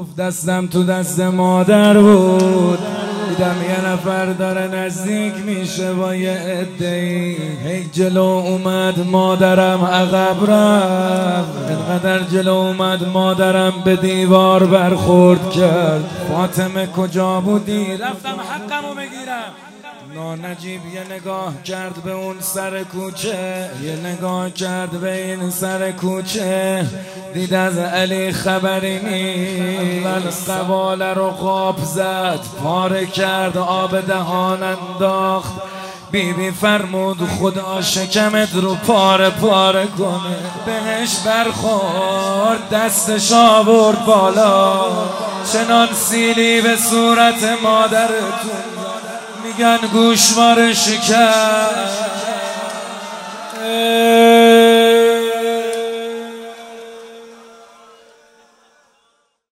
گفت دستم تو دست مادر بود، دیدم یه نفر داره نزدیک میشه با یه عده‌ای. هی جلو اومد مادرم عقب رفت، اینقدر جلو اومد مادرم به دیوار برخورد کرد. فاطمه کجا بودی؟ رفتم حقمو بگیرم. نجیب یه نگاه کرد به اون سر کوچه، یه نگاه کرد به این سر کوچه، دید از علی خبری نیست. قواله رو قاب زد، پاره کرد، آب دهان انداخت. بیبی فرمود خدا شکمت رو پاره پاره کنه. بهش برخورد، دستش آورد بالا، چنان سیلی به صورت مادرتون میگن گوشوار شکر.